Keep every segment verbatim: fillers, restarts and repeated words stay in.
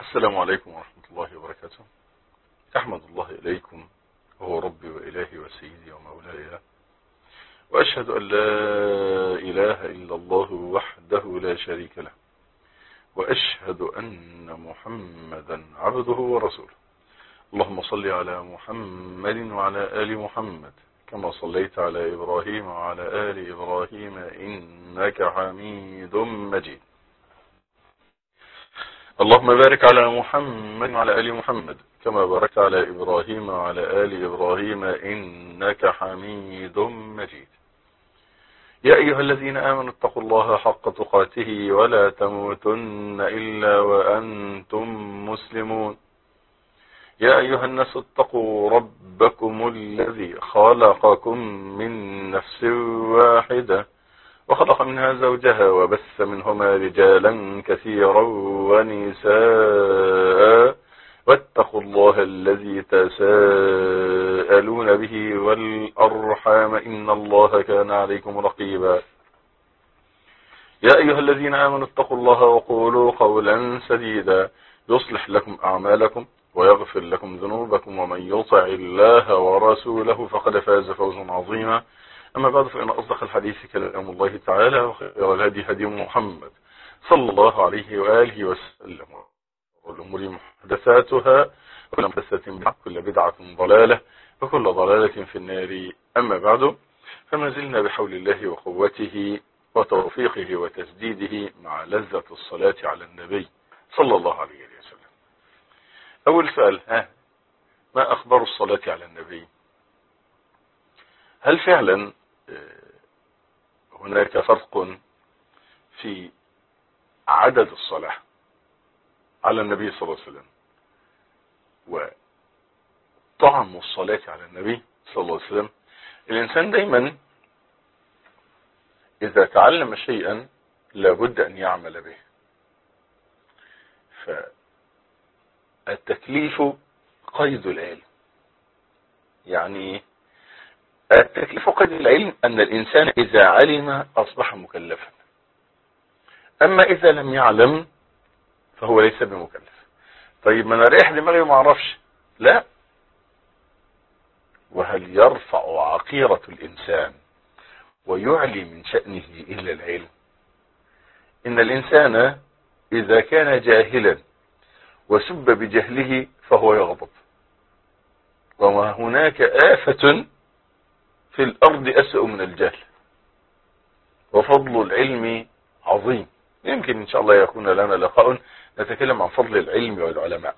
السلام عليكم ورحمة الله وبركاته. أحمد الله إليكم وهو ربي وإلهي وسيدي ومولاي، وأشهد أن لا إله إلا الله وحده لا شريك له، وأشهد أن محمدا عبده ورسوله. اللهم صل على محمد وعلى آل محمد كما صليت على إبراهيم وعلى آل إبراهيم إنك حميد مجيد. اللهم بارك على محمد وعلى آل محمد كما باركت على إبراهيم وعلى آل إبراهيم إنك حميد مجيد. يا أيها الذين آمنوا اتقوا الله حق تقاته ولا تموتن إلا وأنتم مسلمون. يا أيها الناس اتقوا ربكم الذي خلقكم من نفس واحدة وخلق منها زوجها وبث منهما رجالا كثيرا ونساء، واتقوا الله الذي تساءلون به والأرحام إن الله كان عليكم رقيبا. يا أيها الذين آمنوا اتقوا الله وقولوا قولا سديدا يصلح لكم أعمالكم ويغفر لكم ذنوبكم، ومن يطع الله ورسوله فقد فاز فوزا عظيما. أما بعد، فإن أصدق الحديث كلام الله تعالى، وخير الهدي هدي محمد صلى الله عليه وآله وسلم، والأمور محدثاتها، وكل محدثة بدعة، كل بدعة ضلالة، وكل ضلالة في النار. أما بعد، فما زلنا بحول الله وقوته وتوفيقه وتسديده مع لذة الصلاة على النبي صلى الله عليه وسلم. أول سؤال، ها ما أخبار الصلاة على النبي؟ هل فعلا هناك فرق في عدد الصلاة على النبي صلى الله عليه وسلم وطعم الصلاة على النبي صلى الله عليه وسلم؟ الإنسان دايما إذا تعلم شيئا لابد أن يعمل به. فالتكليف قيد العلم. يعني التكليف قيد العلم أن الإنسان إذا علم أصبح مكلفا، أما إذا لم يعلم فهو ليس بمكلف. طيب ما أنا ريح دماغي وما أعرفش، لا. وهل يرفع عقيرة الإنسان ويعلي من شأنه إلا العلم؟ إن الإنسان إذا كان جاهلا وسب بجهله فهو يغضب، وما هناك آفة في الأرض أسوأ من الجهل، وفضل العلم عظيم. يمكن إن شاء الله يكون لنا لقاء نتكلم عن فضل العلم والعلماء.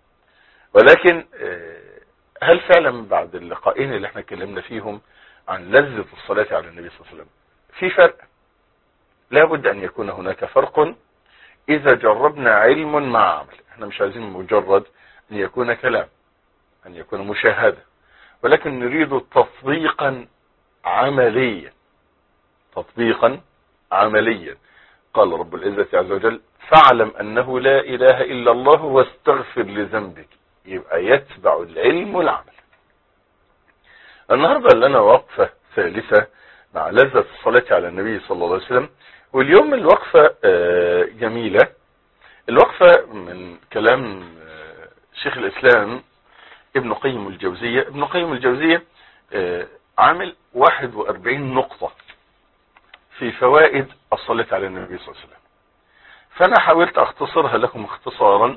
ولكن هل فعلا بعد اللقاءين اللي احنا اتكلمنا فيهم عن لذة الصلاة على النبي صلى الله عليه وسلم في فرق؟ لابد أن يكون هناك فرق إذا جربنا علم مع عمل. احنا مش عايزين مجرد أن يكون كلام، أن يكون مشاهدة، ولكن نريد تطبيقا عمليا. تطبيقا عمليا. قال رب العزة عز وجل: فاعلم أنه لا إله إلا الله واستغفر لذنبك. يبقى يتبع العلم العمل. النهاردة لنا وقفة ثالثة مع لذة الصلاة على النبي صلى الله عليه وسلم، واليوم الوقفة جميلة. الوقفة من كلام شيخ الإسلام ابن قيم الجوزية. ابن قيم الجوزية عامل واحد وأربعين نقطة في فوائد الصلاة على النبي صلى الله عليه وسلم، فأنا حاولت أختصرها لكم اختصارا،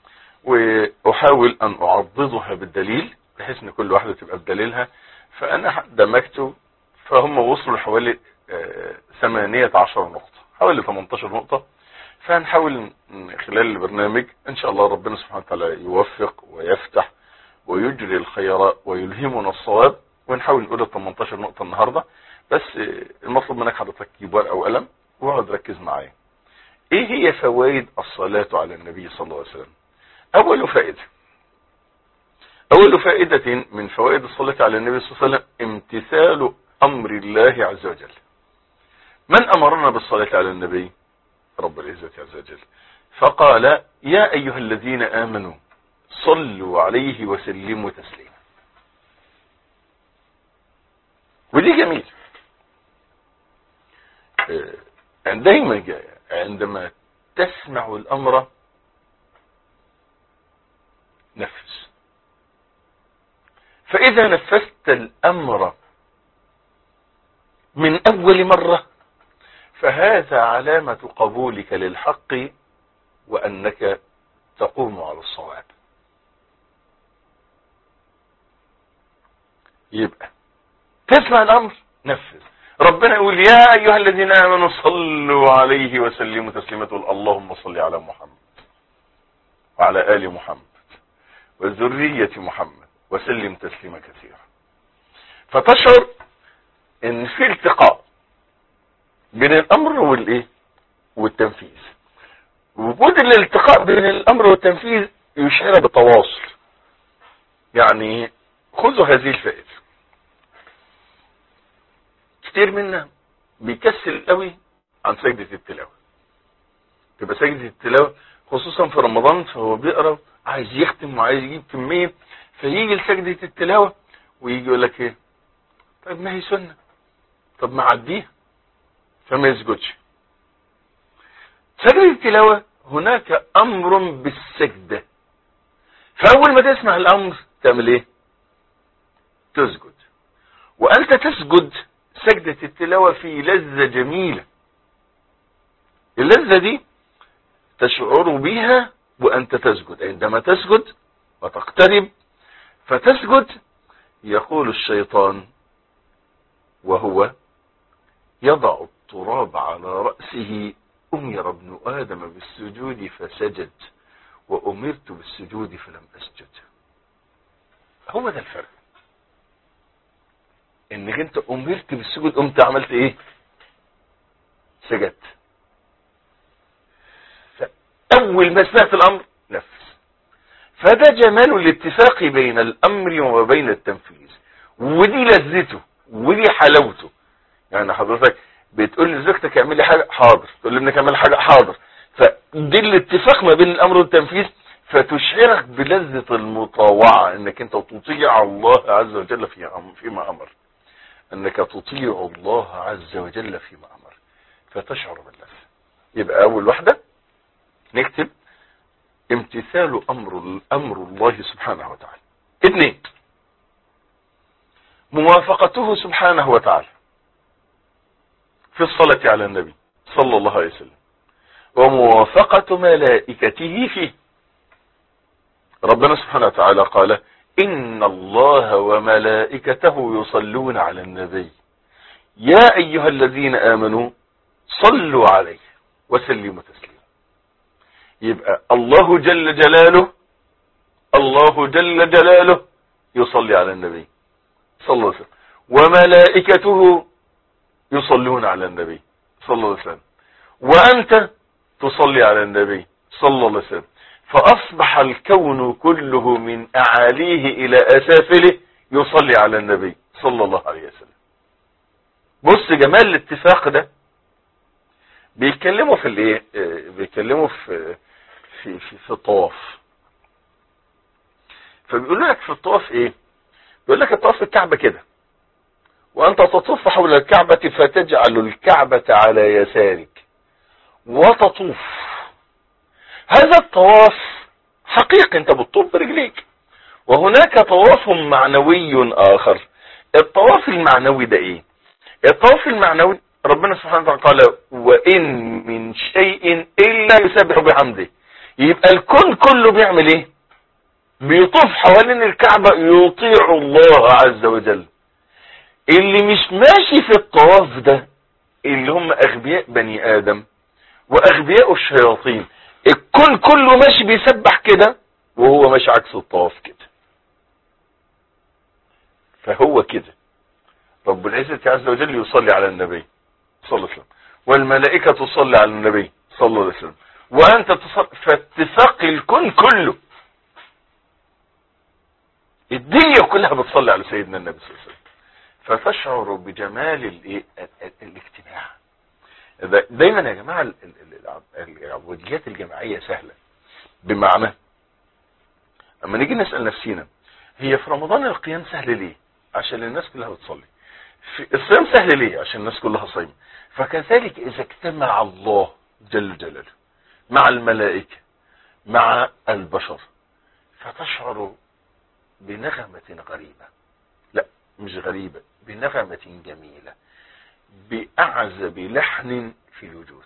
وأحاول أن أعضدها بالدليل بحيث أن كل واحدة تبقى بدليلها. فأنا دمجت، فهم وصلوا حوالي ثمانية عشر نقطة، حوالي ثمانية عشر نقطة. فهنحاول خلال البرنامج إن شاء الله ربنا سبحانه وتعالى يوفق ويفتح ويجري الخير ويلهمنا الصواب، ونحاول نقول ال ثمانية عشر نقطة النهاردة. بس المطلوب منك حضرتك تجيب ورقة وقلم واقعد ركز معايا. ايه هي فوائد الصلاة على النبي صلى الله عليه وسلم؟ اول فائدة اول فائدة من فوائد الصلاة على النبي صلى الله عليه وسلم امتثال امر الله عز وجل. من امرنا بالصلاة على النبي؟ رب العزة عز وجل، فقال: يا ايها الذين امنوا صلوا عليه وسلموا تسليما. ودي جميل. دايما عندما تسمع الامر نفذ. فإذا نفذت الأمر من أول مرة فهذا علامة قبولك للحق وأنك تقوم على الصواب. يبقى تسمع الأمر نفذ. ربنا يقول يا أيها الذين آمنوا صلوا عليه وسلموا تسليما، تقول اللهم صل على محمد وعلى آل محمد وذرية محمد وسلم تسليما كثيرا. فتشعر ان في التقاء بين الامر والايه والتنفيذ. وجود الالتقاء بين الامر والتنفيذ يشعر بتواصل. يعني خذوا هذه الفائده. كتير منا بيكسل قوي عن سجدة التلاوة. تبقى سجدة التلاوة خصوصا في رمضان، فهو بيقرأ عايز يختم وعايز يجيب كمية، فيجي لسجدة التلاوة ويجي يقول لك ايه؟ طيب ما هي سنة، طب ما عديها، فما يسجدش. سجدة التلاوة هناك امر بالسجدة، فاول ما تسمع الامر تعمل ايه؟ تسجد. وانت تسجد سجدة التلاوة في لذة جميلة. اللذة دي تشعر بها وانت تسجد. عندما تسجد وتقترب فتسجد يقول الشيطان وهو يضع التراب على رأسه أمر ابن آدم بالسجود فسجد وأمرت بالسجود فلم أسجد. هو ده الفرق، انك انت أمرت بالسجود قمت عملت ايه؟ سجدت. فأول ما سمعت الأمر نفذ. فده جمال الاتفاق بين الأمر وبين التنفيذ، ودي لذته ودي حلاوته. يعني حضرتك بتقول لزوجتك اعملي حاجة، حاضر. تقول لابنك اعمل حاجة، حاضر. فدي الاتفاق ما بين الأمر والتنفيذ، فتشعرك بلذة المطاوعة، انك انت تطيع الله عز وجل فيما أمر، انك تطيع الله عز وجل فيما أمر، فتشعر باللذة. يبقى أول واحدة نكتب امتثال أمر أمر الله سبحانه وتعالى. اثنين، موافقته سبحانه وتعالى في الصلاة على النبي صلى الله عليه وسلم، وموافقة ملائكته فيه. ربنا سبحانه وتعالى قال إن الله وملائكته يصلون على النبي يا أيها الذين آمنوا صلوا عليه وسلموا تسليما. يبقى الله جل جلاله الله جل جلاله يصلي على النبي صلى الله عليه وسلم، وملائكته يصلون على النبي صلى الله عليه وسلم، وأنت تصلي على النبي صلى الله عليه وسلم. فأصبح الكون كله من أعاليه إلى أسافله يصلي على النبي صلى الله عليه وسلم. بص جمال الاتفاق ده. بيتكلموا في الايه؟ بيتكلموا في في في, في الطواف. فبيقولوا لك في الطواف ايه؟ بيقول لك الطواف الكعبة كده، وانت تطوف حول الكعبة فتجعل الكعبة على يسارك وتطوف. هذا الطواف حقيقي انت بتطوف برجليك. وهناك طواف معنوي اخر. الطواف المعنوي ده ايه؟ الطواف المعنوي ربنا سبحانه وتعالى قال وإن من شيء إلا يسبح بحمده. يبقى الكون كله بيعمل ايه؟ بيطوف حوالين الكعبة يطيع الله عز وجل. اللي مش ماشي في الطواف ده اللي هم أغبياء بني آدم وأغبياء الشياطين. الكون كله ماشي بيسبح كده وهو ماشي عكس الطواف كده. فهو كده رب العزة عز وجل يصلي على النبي صلى الله عليه وسلم، والملائكة تصلي على النبي صلى الله عليه وسلم، وأنت تصلي. فاتفاق الكون كله، الدنيا كلها بتصلي على سيدنا النبي صلى الله عليه وسلم. فتشعر بجمال الايه؟ الاجتماع. دايما يا جماعة العبوديات الجماعية سهلة، بمعنى اما نيجي نسأل نفسينا هي في رمضان القيام سهل ليه؟ عشان الناس كلها بتصلي. في الصيام سهل ليه؟ عشان الناس كلها صايمة. فكذلك اذا اجتمع الله جل جلاله مع الملائكة مع البشر، فتشعر بنغمة غريبة، لا مش غريبة، بنغمة جميلة، بأعزب لحن في الوجود.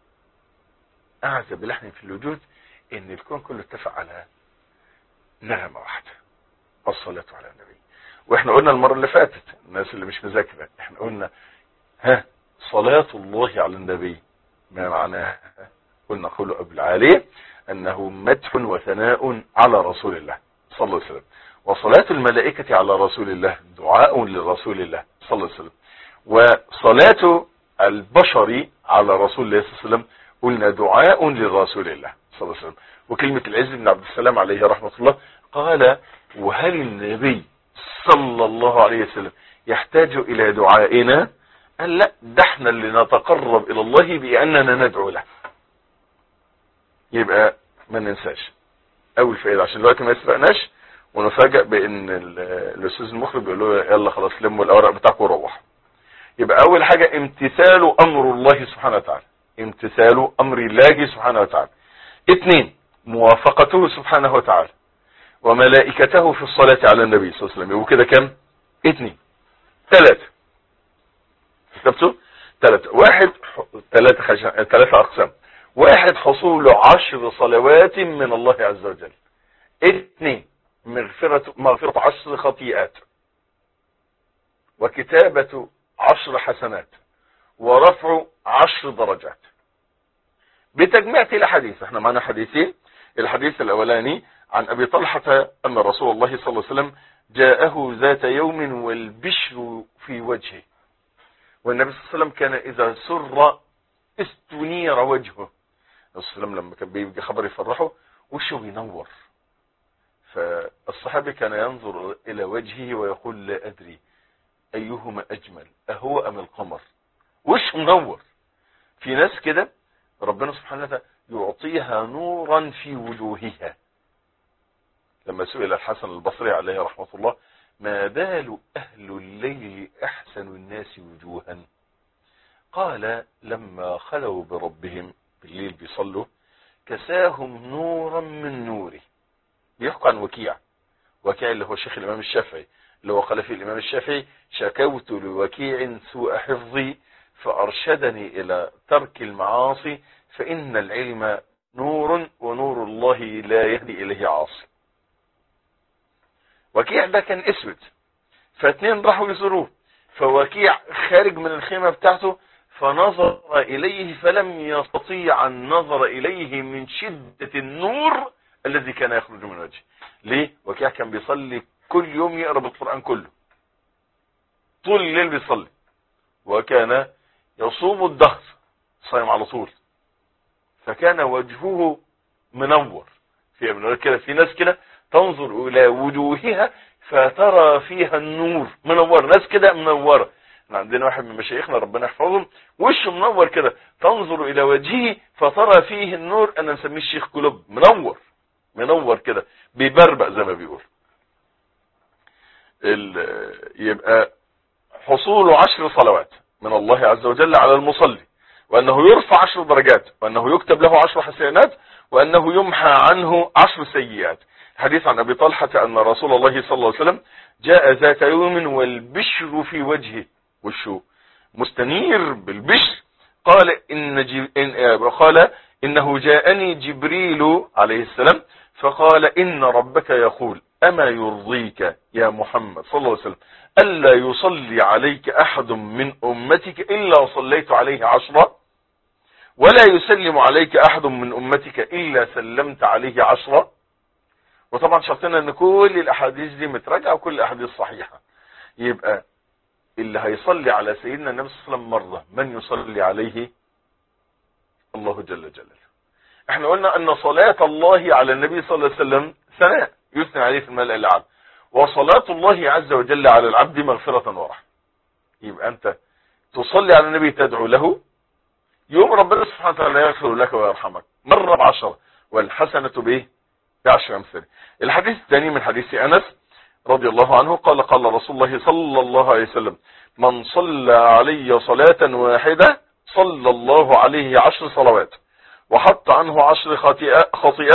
أعزب لحن في الوجود إن الكون كله اتفق على نغمة واحدة، الصلاة على النبي. واحنا قلنا المرة اللي فاتت، الناس اللي مش مذاكرة، احنا قلنا ها صلاة الله على النبي ما معناها؟ قلنا قوله أبو العالي أنه مدح وثناء على رسول الله صلى الله عليه وسلم، وصلاة الملائكة على رسول الله دعاء لرسول الله صلى الله عليه وسلم، وصلاة البشر على رسول الله صلى الله عليه وسلم قلنا دعاء لرسول الله صلى الله عليه وسلم. وكلمة العز بن عبد السلام عليه رحمة الله قال: وهل النبي صلى الله عليه وسلم يحتاج إلى دعائنا؟ قال: لا، ده احنا اللي نتقرب إلى الله بأننا ندعو له. يبقى ما ننساش أول فائدة عشان الوقت ما يسرقناش ونفاجأ بأن الأستاذ المخرج بيقول له يلا خلاص لموا الأوراق بتاعكم وروحوا. يبقى أول حاجة امتثال أمر الله سبحانه وتعالى، امتثال أمر الله سبحانه وتعالى. اثنين، موافقته سبحانه وتعالى وملائكته في الصلاة على النبي صلى الله عليه وسلم. يبقوا كده كام؟ اثنين. ثلاثة، كتبته ثلاثة. واحد، ثلاثة خش... ثلاثة أقسام. واحد، حصول عشر صلوات من الله عز وجل. اثنين، مغفرة مغفرة عشر خطيئات، وكتابة عشر حسنات، ورفع عشر درجات. بتجميع الحديث احنا معنا حديثين. الحديث الاولاني عن ابي طلحة ان رسول الله صلى الله عليه وسلم جاءه ذات يوم والبشر في وجهه، والنبي صلى الله عليه وسلم كان اذا سر استنير وجهه. النبي صلى الله عليه وسلم لما كان بيجي خبر يفرحه وشه بينور، فالصحابي كان ينظر الى وجهه ويقول: لا ادري ايهما اجمل، اهو ام القمر؟ وشه منور. في ناس كده ربنا سبحانه وتعالى يعطيها نورا في وجوهها. لما سئل الحسن البصري عليه رحمة الله: ما بال أهل الليل أحسن الناس وجوها؟ قال: لما خلوا بربهم بالليل بيصلوا كساهم نورا من نوره. بيحكوا عن وكيع. وكيع اللي هو شيخ الإمام الشافعي، اللي هو قال فيه الإمام الشافعي: شكوت لوكيع سوء حفظي فأرشدني إلى ترك المعاصي، فإن العلم نور ونور الله لا يهدي إليه عاصي. وكيع ده كان اسود، فاتنين راحوا يزوروه، فوكيع خارج من الخيمة بتاعته فنظر إليه فلم يستطيع النظر إليه من شدة النور الذي كان يخرج من وجهه. ليه؟ وكيع كان بيصلي كل يوم يقرأ بالقرآن كله، طول الليل بيصلي، وكان يصوم الدهر صايم على طول، فكان وجهه منور. في من كده في ناس كده تنظر الى وجوهها فترى فيها النور منور، ناس كده منوره. عندنا واحد من مشايخنا ربنا يحفظهم وشه منور كده، تنظر الى وجهه فترى فيه النور، انا نسميه الشيخ كلوب، منور منور كده بيبربق زي ما بيقول. يبقى حصول عشر صلوات من الله عز وجل على المصلي، وأنه يرفع عشر درجات، وأنه يكتب له عشر حسنات، وأنه يمحى عنه عشر سيئات. حديث عن أبي طلحة أن رسول الله صلى الله عليه وسلم جاء ذات يوم والبشر في وجهه، وشه مستنير بالبشر. قال إن, جي... إن... قال إنه جاءني جبريل عليه السلام فقال: إن ربك يقول: أما يرضيك يا محمد صلى الله عليه وسلم ألا يصلي عليك أحد من أمتك إلا صليت عليه عشرة، ولا يسلم عليك أحد من أمتك إلا سلمت عليه عشرة. وطبعا شرطنا أن كل الأحاديث دي متراجعة وكل الأحاديث صحيحة. يبقى اللي هيصلي على سيدنا النبي صلى الله عليه وسلم مرة، من يصلي عليه؟ الله جل جلاله. احنا قلنا أن صلاة الله على النبي صلى الله عليه وسلم ثناء يثنى عليه في الملأ الأعلى، وصلاة الله عز وجل على العبد مغفرة ورحمة. يبقى أنت تصلي على النبي تدعو له، يوم ربنا سبحانه وتعالى يغفر لك ويرحمك مرة بعشرة، والحسنة به بعشر أمثال. الحديث الثاني من حديث أنس رضي الله عنه قال: قال رسول الله صلى الله عليه وسلم: من صلى علي صلاة واحدة صلى الله عليه عشر صلوات، وحط عنه عشر خطيئات،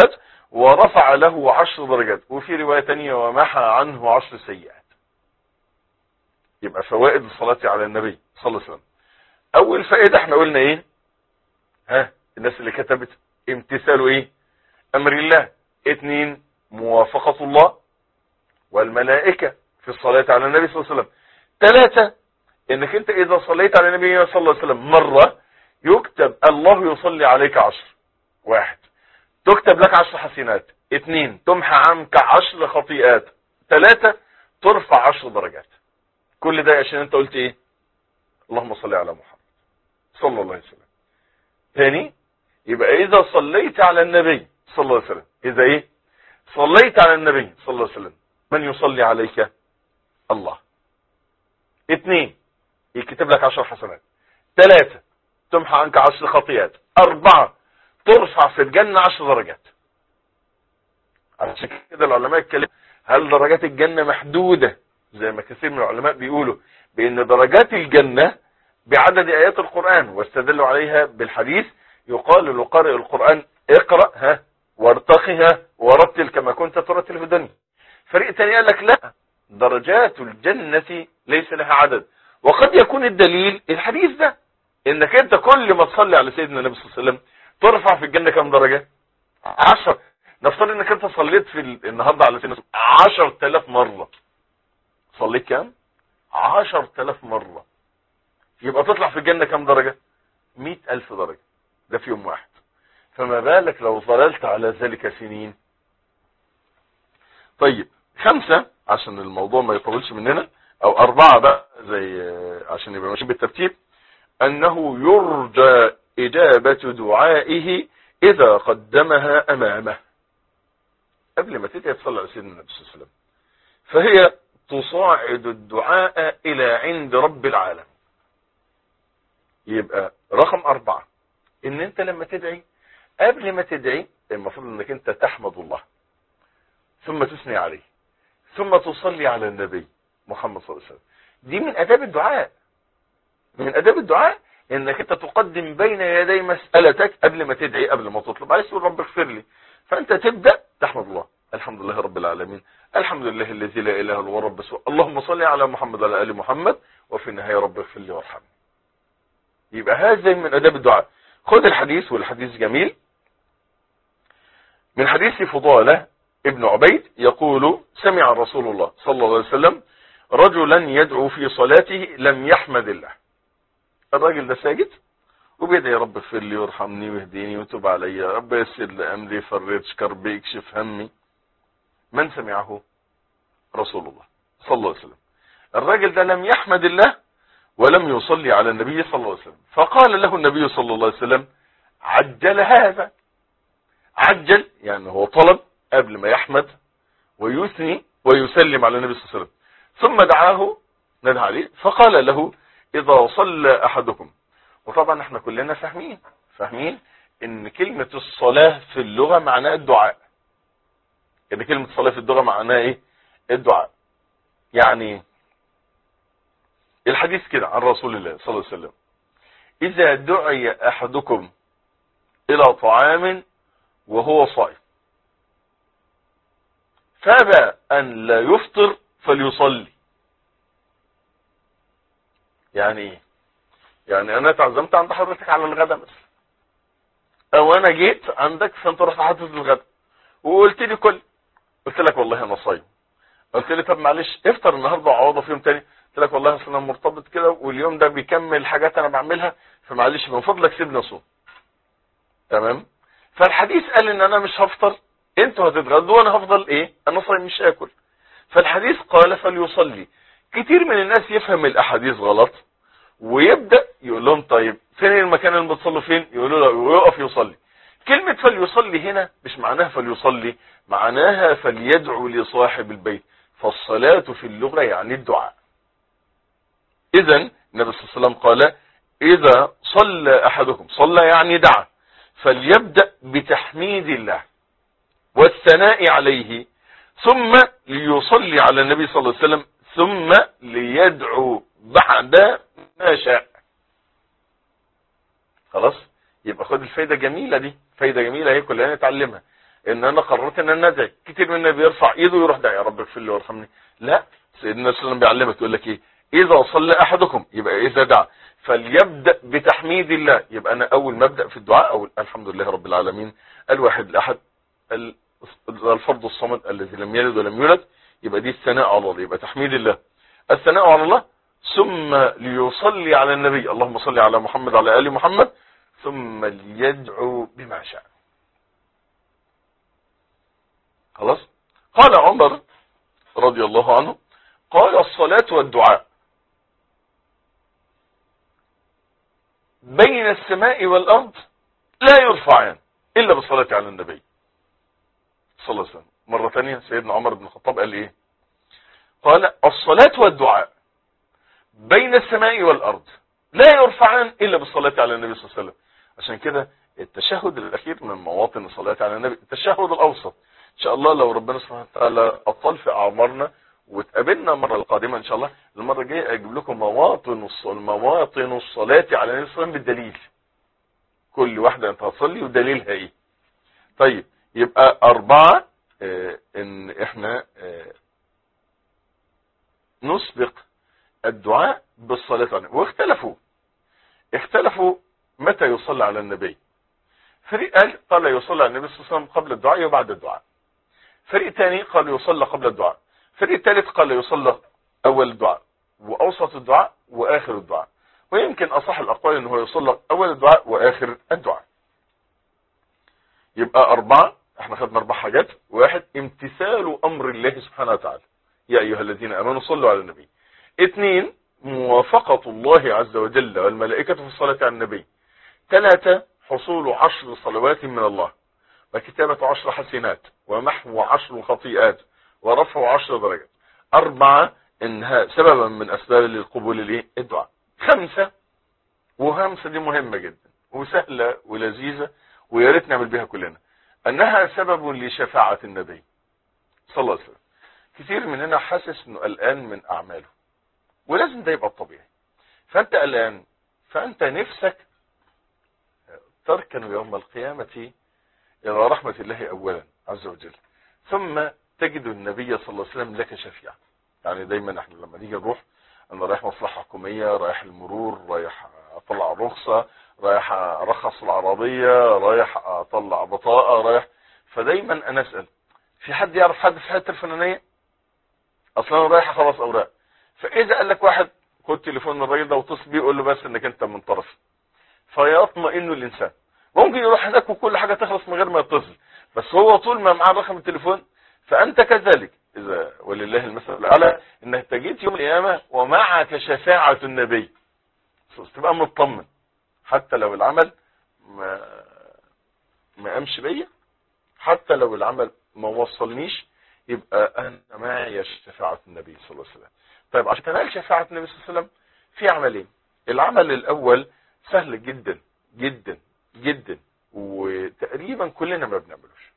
ورفع له عشر درجات، وفي رواية تانية ومحى عنه عشر سيئات. يبقى فوائد الصلاة على النبي صلى الله عليه وسلم. اول فائدة احنا قلنا ايه؟ ها الناس اللي كتبت امتثال ايه؟ امر الله. اتنين موافقة الله والملائكة في الصلاة على النبي صلى الله عليه وسلم. ثلاثة انك انت اذا صليت على النبي صلى الله عليه وسلم مرة يكتب الله يصلي عليك عشر. واحد، تكتب لك عشر حسنات. اثنين، تمحى عنك عشر خطيئات. ثلاثة، ترفع عشر درجات. كل ده عشان انت قلت ايه؟ اللهم صل على محمد صلى الله عليه وسلم. ثاني، يبقى اذا صليت على النبي صلى الله عليه وسلم، اذا ايه؟ صليت على النبي صلى الله عليه وسلم، من يصلي عليك؟ الله. اثنين، يكتب لك عشر حسنات. ثلاثة، تمحى عنك عشر خطيئات. أربعة، ترفع في الجنة عشر درجات. عشان كده العلماء اتكلموا هل درجات الجنة محدودة زي ما كثير من العلماء بيقولوا بأن درجات الجنة بعدد آيات القرآن، واستدلوا عليها بالحديث يقال لقارئ القرآن اقرأ ها وارتقها ورتل كما كنت ترتل في الدنيا. فريق تاني قال لك لا، درجات الجنة ليس لها عدد. وقد يكون الدليل الحديث ده، انك انت كل ما تصلي على سيدنا النبي صلى الله عليه وسلم ترفع في الجنة كم درجة؟ عشر. نفترض انك انت صليت في النهاردة على سيدنا عشر تلاف مرة. صليت كم؟ عشر تلاف مرة. يبقى تطلع في الجنة كم درجة؟ مئة الف درجة. ده في يوم واحد. فما بالك لو ظللت على ذلك سنين. طيب خمسة عشان الموضوع ما يطولش مننا، او اربعة بقى زي عشان يبقى ماشي بالترتيب، انه يرجى اجابة دعائه اذا قدمها امامه. قبل ما تدعي تصلي على سيدنا النبي صلى الله عليه وسلم، فهي تصاعد الدعاء الى عند رب العالم. يبقى رقم اربعة ان انت لما تدعي، قبل ما تدعي المفروض انك انت تحمد الله، ثم تثني عليه، ثم تصلي على النبي محمد صلى الله عليه وسلم. دي من اداب الدعاء. من اداب الدعاء انك انت تقدم بين يدي مسألتك قبل ما تدعي، قبل ما تطلب. عايز تقول رب اغفر لي، فانت تبدأ تحمد الله، الحمد لله رب العالمين، الحمد لله الذي لا اله الا هو رب سوء، اللهم صل على محمد وعلى ال محمد، وفي النهاية رب اغفر لي وارحمني. يبقى هذا من اداب الدعاء. خذ الحديث، والحديث جميل، من حديث فضالة ابن عبيد يقول سمع رسول الله صلى الله عليه وسلم رجلا يدعو في صلاته لم يحمد الله. الراجل ده ساجد وبيدعي يا رب اغفر لي وارحمني واهديني وتب علي، يا رب يسر لي امري، فرج كربي، اكشف همي. من سمعه؟ رسول الله صلى الله عليه وسلم. الراجل ده لم يحمد الله ولم يصلي على النبي صلى الله عليه وسلم، فقال له النبي صلى الله عليه وسلم عجل هذا. عجل يعني هو طلب قبل ما يحمد ويثني ويسلم على النبي صلى الله عليه وسلم. ثم دعاه، ندعى عليه، فقال له اذا صلى احدكم. وطبعا احنا كلنا فاهمين فاهمين ان كلمة الصلاة في اللغة معناها الدعاء. ان كلمة الصلاة في اللغة معناها ايه؟ الدعاء. يعني الحديث كده عن رسول الله صلى الله عليه وسلم اذا دعي احدكم الى طعام وهو صائم فابى ان لا يفطر فليصلي. يعني ايه؟ يعني انا تعزمت عند حضرتك على الغداء مثلا، او انا جيت عندك فانت رحت حاطط الغداء وقلت لي كل، قلت لك والله انا صايم، قلت لي طب معلش افطر النهارده وعوضه في يوم تاني، قلت لك والله اصل انا مرتبط كده واليوم ده بيكمل حاجات انا بعملها، فمعلش من فضلك سيبني اصوم. تمام؟ فالحديث قال ان انا مش هفطر، انتوا هتتغدوا وانا هفضل ايه؟ انا صايم مش اكل. فالحديث قال فليصلي. كتير من الناس يفهم الاحاديث غلط ويبدأ يقول لهم طيب فين المكان اللي بتصلوا فين؟ يقولوا له ويقف يصلي. كلمة فليصلي هنا مش معناها فليصلي، معناها فليدعو لصاحب البيت. فالصلاة في اللغة يعني الدعاء. اذا النبي صلى الله عليه وسلم قال اذا صلى احدكم، صلى يعني دعا، فليبدأ بتحميد الله والثناء عليه، ثم ليصلي على النبي صلى الله عليه وسلم، ثم ليدعو بعد ما شاء. خلاص؟ يبقى خد الفايدة جميلة دي، فايدة جميلة هي كلنا نتعلمها، ان انا قررت ان انا ادعي. كتير منا بيرفع ايده ويروح داعي يا رب اغفر لي وارحمني. لا، سيدنا صلى الله عليه وسلم بيعلمك يقول لك ايه؟ اذا صلى احدكم، يبقى اذا دعا فليبدا بتحميد الله. يبقى انا اول ما ابدا في الدعاء اقول الحمد لله رب العالمين الواحد الاحد الفرد الصمد الذي لم يلد ولم يولد. يبقى دي الثناء على الله، يبقى تحميد الله، الثناء على الله. ثم ليصلي على النبي، اللهم صل على محمد وعلى ال محمد، ثم ليدعو بما شاء. خلاص. قال عمر رضي الله عنه قال الصلاة والدعاء بين السماء والأرض لا يرفعان إلا بالصلاة على النبي صلى الله عليه وسلم. مرة ثانية سيدنا عمر بن الخطاب قال إيه؟ قال الصلاة والدعاء بين السماء والأرض لا يرفعان إلا بالصلاة على النبي صلى الله عليه وسلم. عشان كده التشهد الأخير من مواطن الصلاة على النبي، التشهد الأوسط. إن شاء الله لو ربنا سبحانه وتعالى أطال في أعمارنا وتقابلنا المرة القادمة إن شاء الله، المرة الجاية أجيب لكم مواطن مواطن الصلاة على النبي صلى الله عليه وسلم بالدليل. كل واحدة أنت هتصلي ودليلها إيه. طيب يبقى أربعة اه إن إحنا اه نسبق الدعاء بالصلاة على النبي. واختلفوا اختلفوا متى يصلى على النبي. فريق قال قال يصلى على النبي صلى الله عليه وسلم قبل الدعاء وبعد الدعاء. فريق ثاني قال يصلى قبل الدعاء. فريق ثالث قال يصلى اول الدعاء واوسط الدعاء واخر الدعاء. ويمكن اصح الاقوال ان هو يصلى اول الدعاء واخر الدعاء. يبقى اربعة، احنا خدنا اربع حاجات. واحد، امتثال امر الله سبحانه وتعالى، يا ايها الذين امنوا صلوا على النبي. اثنين، موافقة الله عز وجل والملائكة في الصلاة على النبي. ثلاثة، حصول عشر صلوات من الله وكتابة عشر حسنات ومحو عشر خطيئات ورفع عشر درجات. أربعة، إنها سببا من أسباب للقبول الايه؟ الدعاء. خمسة، وخمسة دي مهمة جدا وسهلة ولذيذة ويا ريت نعمل بها كلنا، أنها سبب لشفاعة النبي صلى الله عليه وسلم. كثير مننا حاسس إنه قلقان من أعماله، ولازم ده يبقى الطبيعي. فأنت قلقان، فأنت نفسك تركن يوم القيامة إلى رحمة الله أولا عز وجل، ثم تجد النبي صلى الله عليه وسلم لك شفيعا. يعني دايما احنا لما نيجي نروح، انا رايح مصلحة حكومية، رايح المرور، رايح اطلع رخصة، رايح ارخص العربية، رايح اطلع بطاقة، رايح، فدايما انا اسأل في حد يعرف حد في الحته الفلانية؟ اصلا انا رايح اخلص اوراق. فاذا قال لك واحد خد تليفون من الراجل ده واتصل بيه قول له بس انك انت من طرفي، فيطمئن الانسان. ممكن يروح هناك وكل حاجة تخلص من غير ما يتصل، بس هو طول ما معاه رقم التليفون. فأنت كذلك، إذا ولله المثل الأعلى، إنك تجيت يوم القيامة ومعك شفاعة النبي، تبقى مطمن حتى لو العمل ما ما قامش بيا، حتى لو العمل ما وصلنيش، يبقى أنا معي شفاعة النبي صلى الله عليه وسلم. طيب عشان تنال شفاعة النبي صلى الله عليه وسلم في عملين. العمل الأول سهل جدا جدا جدا وتقريبا كلنا ما بنعملوش.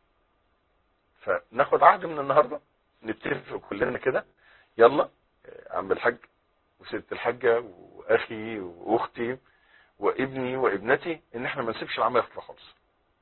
فناخد عهد من النهارده نتفق كلنا كده، يلا عم الحاج وست الحاجه واخي واختي وابني وابنتي، ان احنا ما نسيبش العمل يخلص خالص.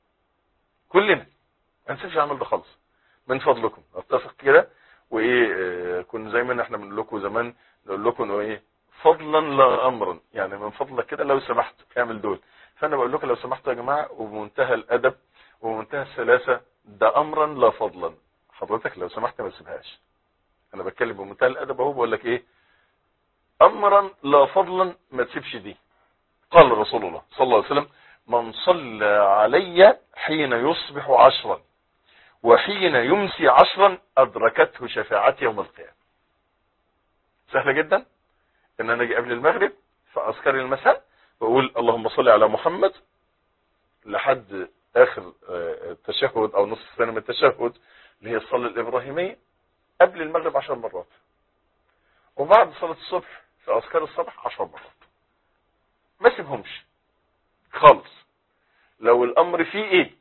كلنا ما نسيبش العمل ده خالص من فضلكم. نتفق كده وايه، كنا زي ما احنا بنقول لكم زمان، نقول لكم انه ايه، فضلا لا امرا، يعني من فضلك كده لو سمحت اعمل دول. فانا بقول لكم لو سمحتوا يا جماعه، وبمنتهى الادب وبمنتهى السلاسه، ده امرا لا فضلا. حضرتك لو سمحت ما تسيبهاش. انا بتكلم بمنتهى الادب اهو، بقول لك ايه، امرا لا فضلا، ما تسيبش دي. قال رسول الله صلى الله عليه وسلم من صلى علي حين يصبح عشرا وحين يمسي عشرا ادركته شفاعتي يوم القيامه. سهله جدا ان انا اجي قبل المغرب في اذكار المساء واقول اللهم صل على محمد لحد اخر التشهد او نصف سنه من التشهد اللي هي الصلاه الابراهيميه قبل المغرب عشر مرات، وبعد صلاه الصبح في اذكار الصباح عشر مرات. ما سيبهمش خالص لو الامر فيه ايه.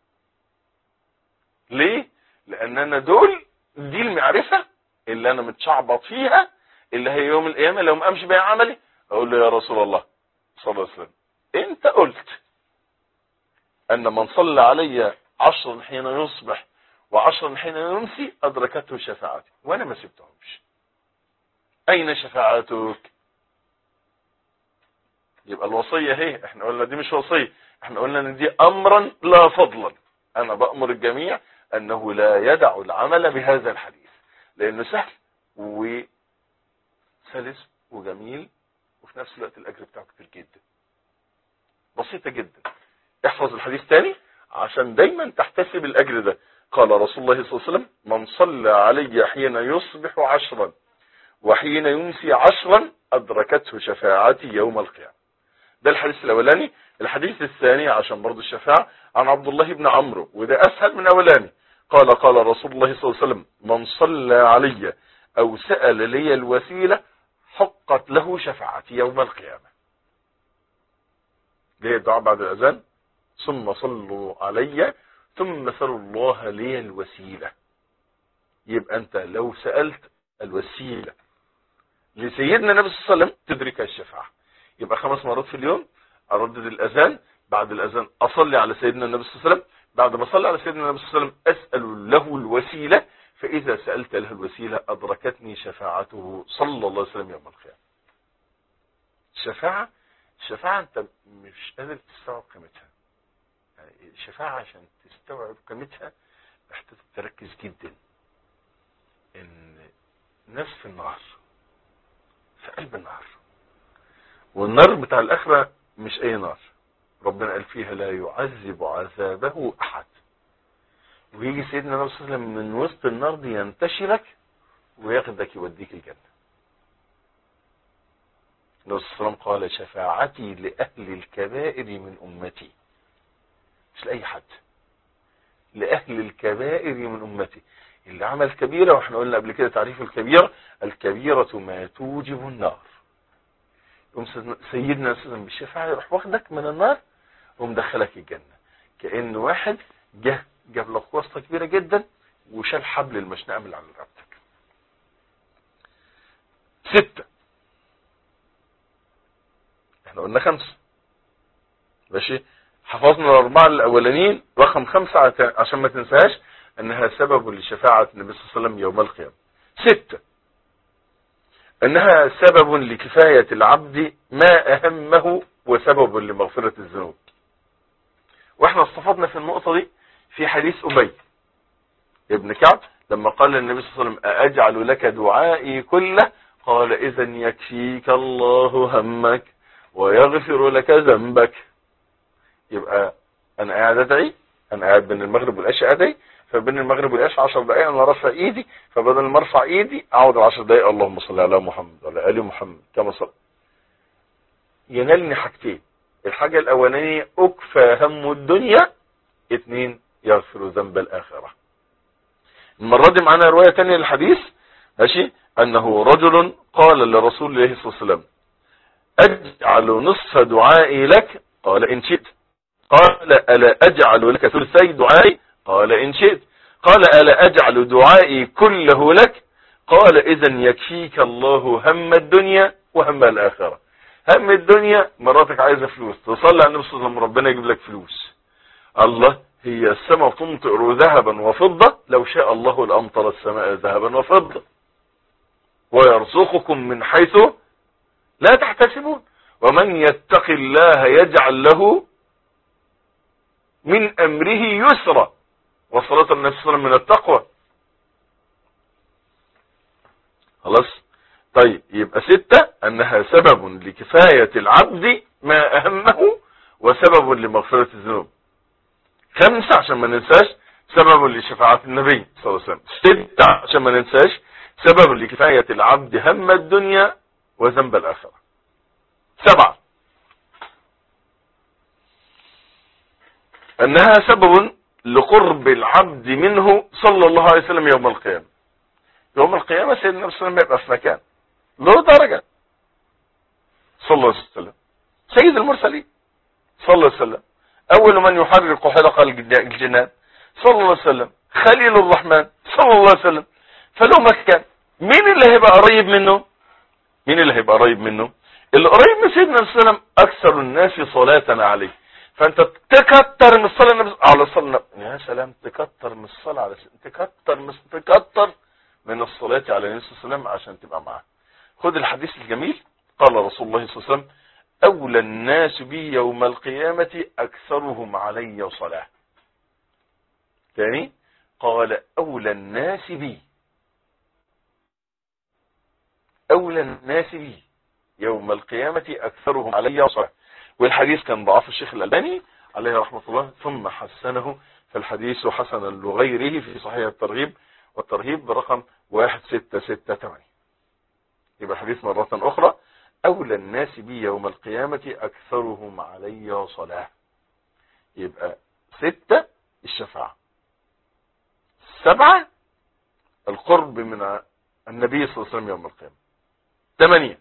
ليه؟ لان انا دول دي المعرفه اللي انا متشعبط فيها، اللي هي يوم القيامه لو ما قامش بيها عملي اقول له يا رسول الله صلى الله عليه وسلم انت قلت ان من صلى علي عشرا حين يصبح وعشرا حين يمسي أدركته شفاعتي، وأنا ما سبتهمش. أين شفاعتك؟ يبقى الوصية هي، احنا قلنا دي مش وصية، احنا قلنا ان دي أمرا لا فضلا. أنا بأمر الجميع أنه لا يدع العمل بهذا الحديث، لأنه سهل وسلس وجميل، وفي نفس الوقت الأجر بتاعه كتير جدا، بسيطة جدا. احفظ الحديث تاني عشان دايما تحتسب الأجر ده. قال رسول الله صلى الله عليه وسلم: من صلى علي حين يصبح عشرا وحين يمسي عشرا أدركته شفاعتي يوم القيامة. ده الحديث الأولاني. الحديث الثاني عشان برضو الشفاعة عن عبد الله بن عمرو، وده أسهل من أولاني. قال قال رسول الله صلى الله عليه وسلم: من صلى علي أو سأل لي الوسيلة حقت له شفاعتي يوم القيامة. ده الدعاء بعد الأذان: ثم صلوا علي ثم سلوا الله لي الوسيلة. يبقى أنت لو سألت الوسيلة لسيدنا النبي صلى الله عليه وسلم تدرك الشفاعة. يبقى خمس مرات في اليوم أردد الأذان، بعد الأذان أصلي على سيدنا النبي صلى الله عليه وسلم، بعد ما أصلي على سيدنا النبي صلى الله عليه وسلم أسأل له الوسيلة، فإذا سألت له الوسيلة أدركتني شفاعته صلى الله عليه وسلم يوم القيامة. الشفاعة الشفاعة أنت مش قادر تستوعب قيمتها. يعني الشفاعة عشان تستوعب قيمتها محتاج تركز جدا. إن ناس في النار، في قلب النار، والنار بتاع الآخرة مش أي نار، ربنا قال فيها: لا يعذب عذابه أحد. ويجي سيدنا النبي صلى الله عليه وسلم من وسط النار دي ينتشرك وياخدك يوديك الجنة. النبي صلى الله عليه وسلم قال: شفاعتي لأهل الكبائر من أمتي. مش لأي حد، لأهل الكبائر من أمتي. اللي عمل كبيرة، واحنا قلنا قبل كده تعريف الكبيرة: الكبيرة ما توجب النار. يقوم سيدنا وسلم بالشفاعة يروح واخدك من النار ومدخلك الجنة، كأن واحد جه جاب لك واسطة كبيرة جدا وشال حبل المشنقة من على رقبتك. ستة. احنا قلنا خمسة، ماشي؟ حفظنا الأربعة الأولانيين. رقم خمسة عشان ما تنساش أنها سبب لشفاعة النبي صلى الله عليه وسلم يوم القيامة. ستة، أنها سبب لكفاية العبد ما أهمه وسبب لمغفرة الذنوب. واحنا استفدنا في النقطة دي في حديث أبي ابن كعب لما قال للنبي صلى الله عليه وسلم: أأجعل لك دعائي كله؟ قال: إذن يكفيك الله همك ويغفر لك ذنبك. يبقى أنا قاعد أدعي، أنا قاعد بين المغرب والعشاء أدعي، فبين المغرب والعشاء عشر دقائق أنا رافع إيدي، فبدل ما أرفع إيدي أقعد العشر دقائق اللهم صل على محمد وعلى آل محمد كما صلى. ينالني حاجتين: الحاجة الأولانية أكفى هم الدنيا، اثنين يغفر ذنب الآخرة. المرة دي معنا رواية تانية للحديث، ماشي؟ أنه رجل قال لرسول الله صلى الله عليه وسلم: أجعل نصف دعائي لك؟ قال: إن شئت. قال: ألا أجعل لك ثلثي دعائي؟ قال: إن شئت. قال: ألا أجعل دعائي كله لك؟ قال: إذن يكفيك الله هم الدنيا وهم الآخرة. هم الدنيا مراتك عايزة فلوس، تصلي على النبي صلى الله عليه وسلم ربنا يجيب لك فلوس. الله، هي السماء تمطر ذهبا وفضة؟ لو شاء الله لأمطر السماء ذهبا وفضة. ويرزقكم من حيث لا تحتسبون، ومن يتق الله يجعل له من أمره يسرا. وصلاة النبي صلى الله عليه وسلم من التقوى. خلاص؟ طيب، يبقى ستة: أنها سبب لكفاية العبد ما أهمه وسبب لمغفرة الذنوب. خمسة عشان ما ننساش: سبب لشفاعة النبي صلى الله عليه وسلم. ستة عشان ما ننساش: سبب لكفاية العبد هم الدنيا وذنب الآخرة. سبعة: أنها سبب لقرب العبد منه صلى الله عليه وسلم يوم القيامة. يوم القيامة سيدنا النبي صلى الله عليه وسلم يبقى في مكان له درجة، صلى الله عليه وسلم سيد المرسلين صلى الله عليه وسلم، أول من يحرق حلق الجنان صلى الله عليه وسلم، خليل الرحمن صلى الله عليه وسلم. فله مكان. مين اللي هيبقى قريب منه؟ مين اللي هيبقى قريب منه؟ اللي قريب من سيدنا النبي صلى الله عليه وسلم أكثر الناس صلاة عليه. فانت تكتر من الصلاة النبي على الصلاة. يا سلام، تكتر من الصلاة على سلام. تكتر من تكتر من الصلاة على النبي صلى الله عليه وسلم عشان تبقى معاه. خد الحديث الجميل. قال رسول الله صلى الله عليه وسلم: أولى الناس بي يوم القيامة أكثرهم علي صلاة. ثاني قال: أولى الناس بي أولى الناس بي يوم القيامة أكثرهم علي صلاة. والحديث كان ضعف الشيخ الألباني عليه رحمة الله، ثم حسنه، فالحديث حسن لغيره في صحيح الترغيب والترهيب برقم واحد ستة ستة ثمانية. يبقى الحديث مرة أخرى: أولى الناس بي يوم القيامة أكثرهم علي صلاة. يبقى ستة الشفاعة، سبعة القرب من النبي صلى الله عليه وسلم يوم القيامة، ثمانية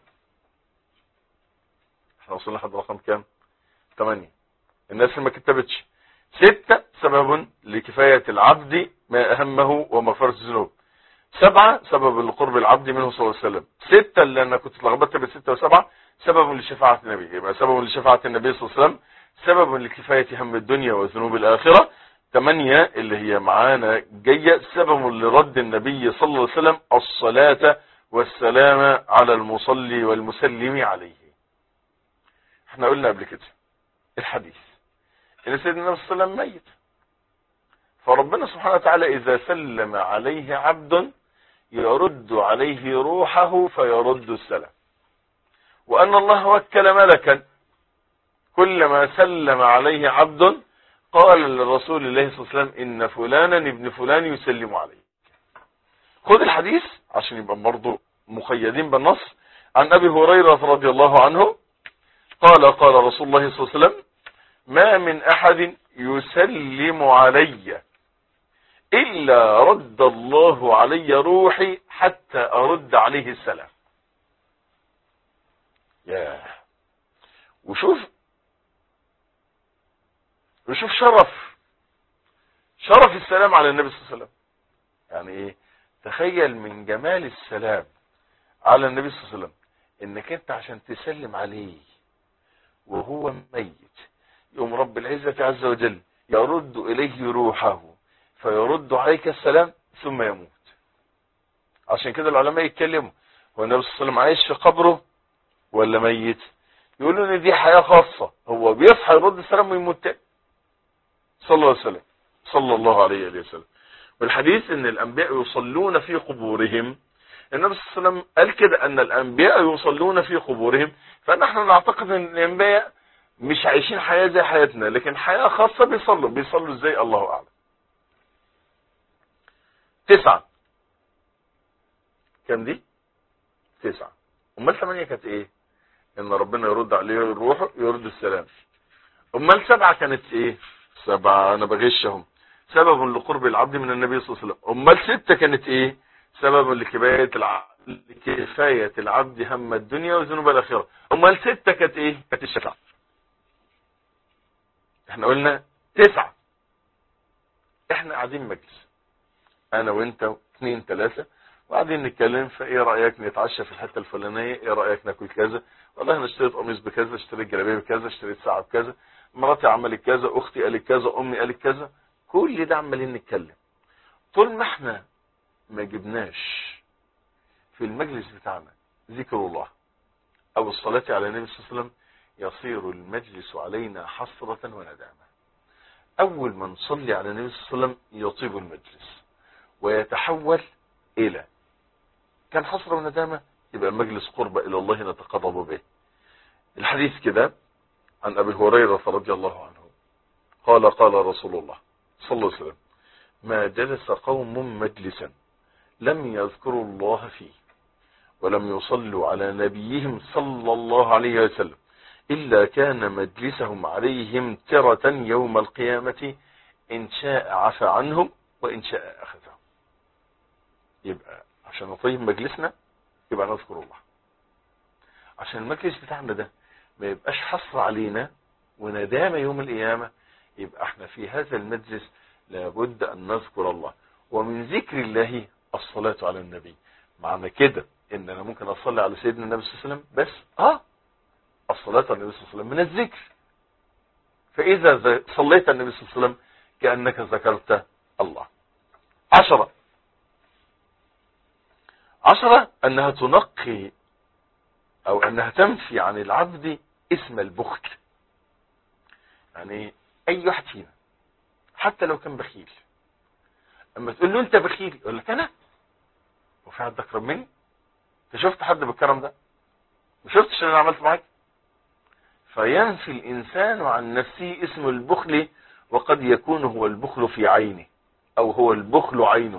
احنا وصلنا لحد رقم كام؟ ثمانية الناس اللي ما كتبتش. ستة سبب لكفاية العبد ما أهمه ومغفرة الذنوب. سبعة سبب لقرب العبد منه صلى الله عليه وسلم. ستة اللي أنا كنت اتلخبطت بين ستة وسبعة سبب لشفاعة النبي، يبقى سبب لشفاعة النبي صلى الله عليه وسلم، سبب لكفاية هم الدنيا وذنوب الآخرة. ثمانية اللي هي معانا جاية سبب لرد النبي صلى الله عليه وسلم الصلاة والسلام على المصلي والمسلم عليه. احنا قلنا قبل كده الحديث ان سيدنا النبي صلى الله عليه وسلم ميت، فربنا سبحانه وتعالى اذا سلم عليه عبد يرد عليه روحه فيرد السلام، وان الله وكل ملكا كلما سلم عليه عبد قال للرسول الله صلى الله عليه وسلم ان فلانا ابن فلان يسلم عليه. خذ الحديث عشان يبقى برضه مقيدين بالنص. عن ابي هريرة رضي الله عنه قال: قال رسول الله صلى الله عليه وسلم: ما من احد يسلم علي الا رد الله علي روحي حتى ارد عليه السلام. ياه، وشوف وشوف شرف شرف السلام على النبي صلى الله عليه وسلم. يعني ايه؟ تخيل من جمال السلام على النبي صلى الله عليه وسلم انك انت عشان تسلم عليه وهو ميت يوم رب العزة عز وجل يرد اليه روحه فيرد عليك السلام ثم يموت. عشان كده العلماء يتكلموا: هو النبي صلى الله عليه وسلم عايش في قبره ولا ميت؟ يقولوا ان دي حياة خاصة، هو بيصحى يرد السلام ويموت تاني صلى الله عليه وسلم صلى الله عليه وسلم. والحديث ان الانبياء يصلون في قبورهم، النبي صلى الله عليه وسلم قال كده ان الانبياء يصلون في قبورهم، فنحن نعتقد ان الانبياء مش عايشين حياة زي حياتنا، لكن حياة خاصة بيصلوا. بيصلوا ازاي؟ الله اعلم. تسعة كم دي؟ تسعة. امال ثمانية كانت ايه؟ ان ربنا يرد عليه الروح يرد السلام. امال سبعة كانت ايه؟ سبعة انا بغشهم، سبب لقرب العبد من النبي صلى الله عليه وسلم. امال ستة كانت ايه؟ سبب لكفاية العبد لكفاية العبد هم الدنيا وذنوب الاخرة. امال ستة كانت ايه؟ كانت الشفاعة. احنا قلنا تسعة. احنا قاعدين مجلس انا وانت واثنين ثلاثة وقاعدين نتكلم، فايه رأيك نتعشى في الحتة الفلانية؟ ايه رأيك ناكل كذا؟ والله انا اشتريت قميص بكذا، اشتريت جلابيه بكذا، اشتريت ساعة بكذا، مراتي عملت كذا، اختي قالت كذا، امي قالت كذا. كل ده عمالين نتكلم. طول ما احنا ما جبناش في المجلس بتاعنا ذكر الله او الصلاة على النبي صلى الله عليه وسلم يصير المجلس علينا حسرة وندامة. اول ما نصلي على النبي صلى الله عليه وسلم يطيب المجلس ويتحول الى كان حسرة وندامة، يبقى المجلس قرب الى الله نتقرب به. الحديث كده عن ابي هريرة رضي الله عنه قال: قال رسول الله صلى الله عليه وسلم: ما جلس قوم مجلسا لم يذكروا الله فيه ولم يصلوا على نبيهم صلى الله عليه وسلم إلا كان مجلسهم عليهم ترة يوم القيامة، إن شاء عفى عنهم وإن شاء أخذهم. يبقى عشان نطيب مجلسنا يبقى نذكر الله، عشان المجلس بتاعنا ده ما يبقاش حصر علينا وندامة يوم القيامة، يبقى احنا في هذا المجلس لابد أن نذكر الله. ومن ذكر الله الصلاة على النبي. معنى كده ان انا ممكن اصلي على سيدنا النبي صلى الله عليه وسلم بس اه الصلاة على النبي صلى الله عليه وسلم من الذكر. فإذا صليت النبي صلى الله عليه وسلم كأنك ذكرت الله. عشرة عشرة أنها تنقي أو أنها تنفي عن العبد اسم البخل. يعني أي واحد فينا حتى لو كان بخيل، أما تقول له أنت بخيل يقول لك أنا، وفي حد أكرم مني؟ أنت شفت حد بالكرم ده؟ ما شفتش اللي أنا عملت معاك؟ فينفي الإنسان عن نفسه اسم البخل، وقد يكون هو البخل في عينه أو هو البخل عينه.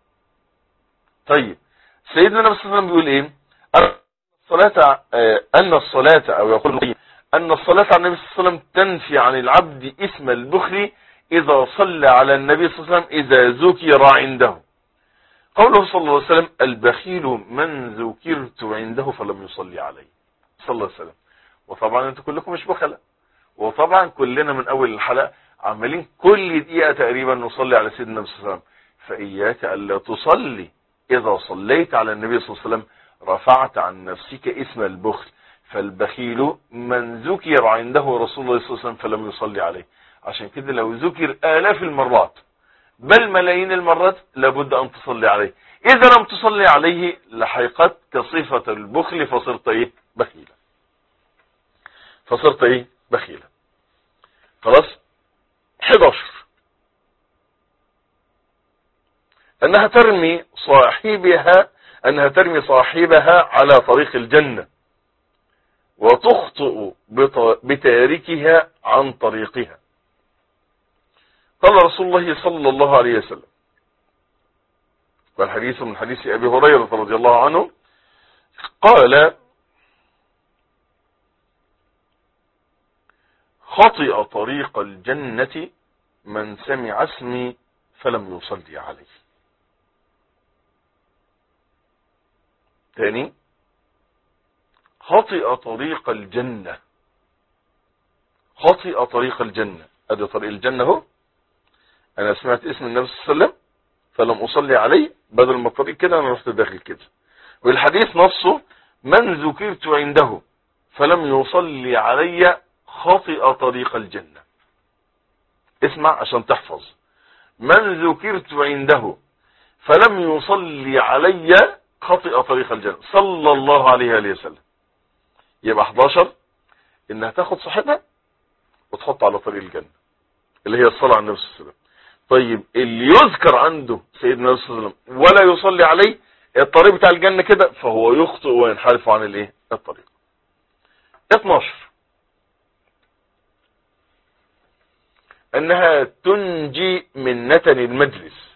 طيب سيدنا النبي صلى الله عليه وسلم بيقول إيه؟ الصلاة أن الصلاة أو يقول أن الصلاة على النبي صلى الله عليه وسلم تنفي عن العبد اسم البخل إذا صلى على النبي صلى الله عليه وسلم إذا ذكر عنده. قوله صلى الله عليه وسلم البخيل من ذكرت عنده فلم يصلي عليه صلى الله عليه وسلم. وطبعا انتوا كلكم مش بخلة، وطبعا كلنا من أول الحلقة عمالين كل دقيقة تقريبا نصلي على سيدنا النبي صلى الله عليه وسلم. فإياك ألا تصلي إذا صليت على النبي صلى الله عليه وسلم رفعت عن نفسك اسم البخل. فالبخيل من ذكر عنده رسول الله صلى الله عليه وسلم فلم يصلي عليه. عشان كده لو ذكر آلاف المرات بل ملايين المرات لابد أن تصلي عليه. إذا لم تصلي عليه لحقتك صفة البخل فصرت إيه؟ بخيلا. فصرت إيه؟ بخيلا. خلاص. احد عشر أنها ترمي صاحبها أنها ترمي صاحبها على طريق الجنة وتخطئ بتاركها عن طريقها. قال رسول الله صلى الله عليه وسلم، والحديث من حديث أبي هريرة رضي الله عنه قال خطئ طريق الجنة من سمع اسمي فلم يصلي عليه. ثاني خطئ طريق الجنة. خطئ طريق الجنة، ادي طريق الجنة اهو. انا سمعت اسم النبي صلى الله عليه وسلم فلم اصلي عليه، بدل ما الطريق كده انا رحت داخل كده. والحديث نفسه من ذكرت عنده فلم يصلي علي خطئ طريق الجنة. اسمع عشان تحفظ. من ذكرت عنده فلم يصلي علي خطئ طريق الجنة صلى الله عليه وسلم. يبقى احد عشر انها تاخد صاحبها وتحط على طريق الجنة اللي هي الصلاة على النبي صلى الله عليه وسلم. طيب اللي يذكر عنده سيدنا النبي صلى الله عليه وسلم ولا يصلي عليه الطريق بتاع الجنة كده فهو يخطئ وينحرف عن الايه؟ الطريق. اثناشر انها تنجي من نتن المجلس.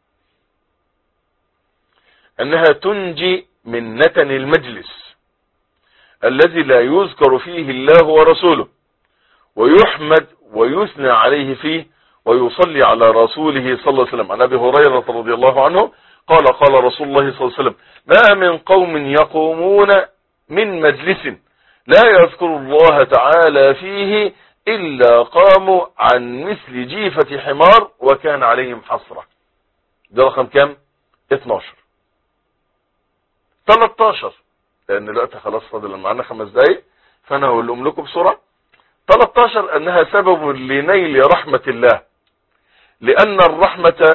انها تنجي من نتن المجلس الذي لا يذكر فيه الله ورسوله ويحمد ويثنى عليه فيه ويصلي على رسوله صلى الله عليه وسلم. عن ابي هريرة رضي الله عنه قال قال رسول الله صلى الله عليه وسلم ما من قوم يقومون من مجلس لا يذكر الله تعالى فيه إلا قاموا عن مثل جيفة حمار وكان عليهم حسرة. ده رقم كام؟ اثناشر. تلتاشر لأن الوقت خلاص فاضل معنا خمس دقايق فأنا هقولهم لكم بسرعة. تلتاشر أنها سبب لنيل رحمة الله، لأن الرحمة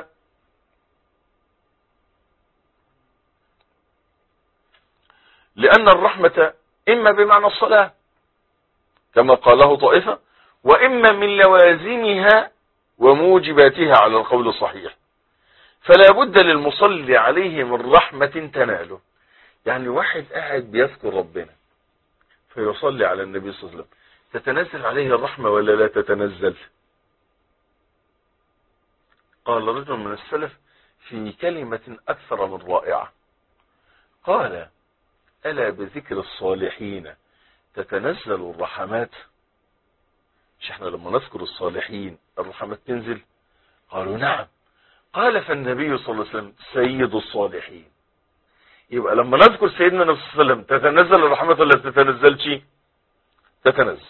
لأن الرحمة إما بمعنى الصلاة كما قاله طائفة، وإما من لوازمها وموجباتها على القول الصحيح. فلا بد للمصلي عليه من رحمة تناله. يعني واحد قاعد بيذكر ربنا فيصلي على النبي صلى الله عليه وسلم، تتنزل عليه الرحمة ولا لا تتنزل؟ قال رجل من السلف في كلمة أكثر من رائعة، قال ألا بذكر الصالحين تتنزل الرحمات؟ مش احنا لما نذكر الصالحين الرحمات تنزل؟ قالوا نعم. قال فالنبي صلى الله عليه وسلم سيد الصالحين. يبقى لما نذكر سيدنا النبي صلى الله عليه وسلم تتنزل الرحمات ولا تتنزلش؟ تتنزل.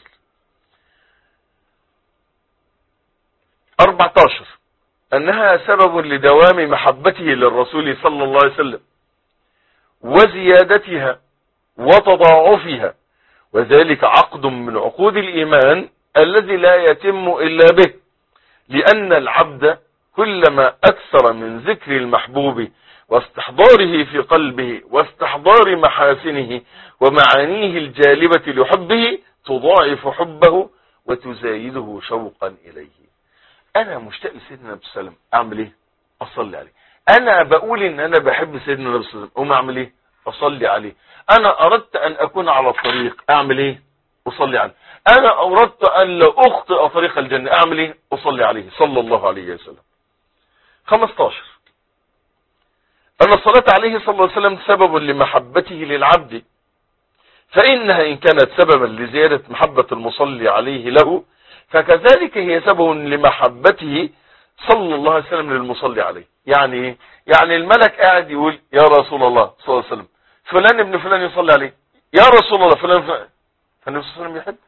أربعتاشر أنها سبب لدوام محبته للرسول صلى الله عليه وسلم وزيادتها وتضاعفها، وذلك عقد من عقود الإيمان الذي لا يتم إلا به، لأن العبد كلما أكثر من ذكر المحبوب واستحضاره في قلبه واستحضار محاسنه ومعانيه الجالبة لحبه تضاعف حبه وتزايده شوقا إليه. أنا مشتاق لسيدنا النبي صلى الله عليه وسلم، أعمل إيه؟ أصلي عليه. أنا بقول إن أنا بحب سيدنا النبي صلى الله عليه وسلم، أقوم أعمل إيه؟ أصلي عليه. أنا أردت أن أكون على الطريق، أعمل إيه؟ أصلي عليه. أنا أردت أن لا أخطئ طريق الجنة، أعمل إيه؟ أصلي عليه صلى الله عليه وسلم. خمسة عشر أن الصلاة عليه صلى الله عليه وسلم سبب لمحبته للعبد، فإنها إن كانت سببا لزيادة محبة المصلي عليه له، فكذلك هي سبب لمحبته صلى الله عليه وسلم للمصلي عليه. يعني ايه؟ يعني الملك قاعد يقول يا رسول الله صلى الله عليه وسلم فلان ابن فلان يصلي عليه، يا رسول الله فلان فلان، فالنبي صلى الله عليه وسلم يحب.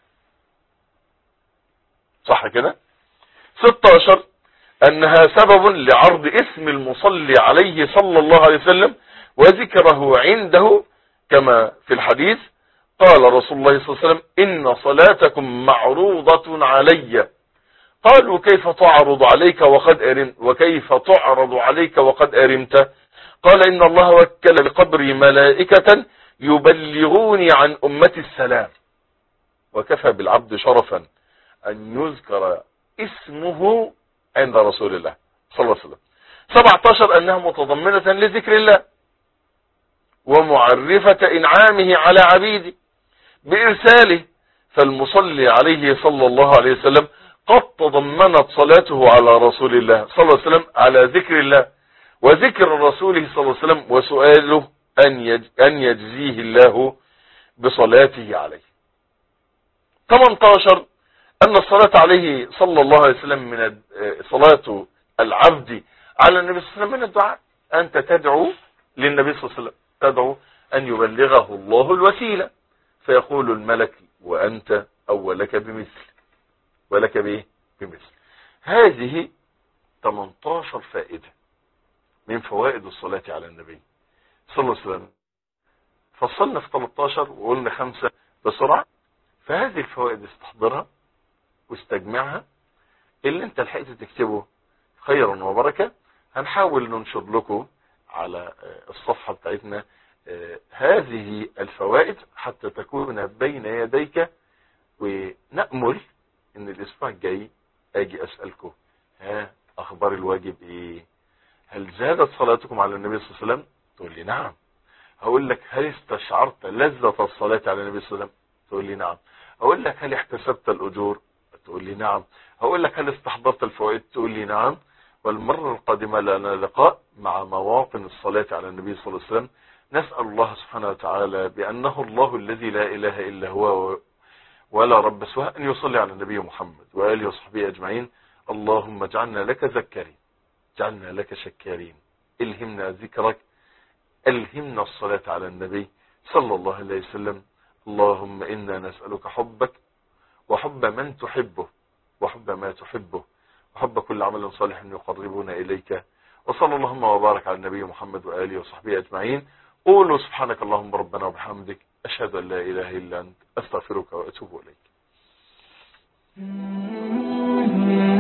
صح كده؟ ستة عشر أنها سبب لعرض اسم المصلي عليه صلى الله عليه وسلم وذكره عنده، كما في الحديث قال رسول الله صلى الله عليه وسلم إن صلاتكم معروضة علي. قالوا كيف تعرض عليك وقد أرمت، وكيف تعرض عليك وقد أرمت؟ قال إن الله وكل بقبري ملائكة يبلغوني عن أمتي السلام، وكفى بالعبد شرفا أن يذكر اسمه عند رسول الله صلى الله عليه وسلم. سبعة عشر أنها متضمنة لذكر الله ومعرفة إنعامه على عبيده بإرساله، فالمصلي عليه صلى الله عليه وسلم قد تضمنت صلاته على رسول الله صلى الله عليه وسلم على ذكر الله وذكر رسوله صلى الله عليه وسلم وسؤاله أن يجزيه الله بصلاته عليه. ثمانية عشر أن الصلاة عليه صلى الله عليه وسلم من صلاة العبد على النبي صلى الله عليه وسلم من الدعاء. أنت تدعو للنبي صلى الله عليه وسلم، تدعو أن يبلغه الله الوسيلة، فيقول الملك وأنت أو لك بمثل، ولك بإيه؟ بمثل. هذه ثمانية عشر فائدة من فوائد الصلاة على النبي صلى الله عليه وسلم. فصلنا في ثلاثة عشر وقلنا خمسة بسرعة، فهذه الفوائد استحضرها واستجمعها. اللي انت لحقت تكتبه خيرا وبركة. هنحاول ننشر لكم على الصفحة بتاعتنا هذه الفوائد حتى تكون بين يديك، ونأمل ان الاسبوع الجاي اجي اسألكم ها اخبار الواجب ايه؟ هل زادت صلاتكم على النبي صلى الله عليه وسلم؟ تقول لي نعم. هقول لك هل استشعرت لذة الصلاة على النبي صلى الله عليه وسلم؟ تقول لي نعم. هقول لك هل احتسبت الاجور؟ تقول لي نعم. هقول لك هل استحضرت الفوائد؟ تقول لي نعم. والمرة القادمة لنا لقاء مع مواطن الصلاة على النبي صلى الله عليه وسلم. نسأل الله سبحانه وتعالى بأنه الله الذي لا إله إلا هو ولا رب سواه أن يصلي على النبي محمد وآله وصحبه أجمعين. اللهم اجعلنا لك ذكرين، اجعلنا لك شكارين، الهمنا ذكرك، الهمنا الصلاة على النبي صلى الله عليه وسلم. اللهم إنا نسألك حبك وحب من تحبه وحب ما تحبه وحب كل عمل صالح يقربنا إليك. وصلى اللهم وبارك على النبي محمد وآله وصحبه أجمعين. قولوا سبحانك اللهم ربنا وبحمدك أشهد أن لا إله إلا أنت أستغفرك وأتوب إليك.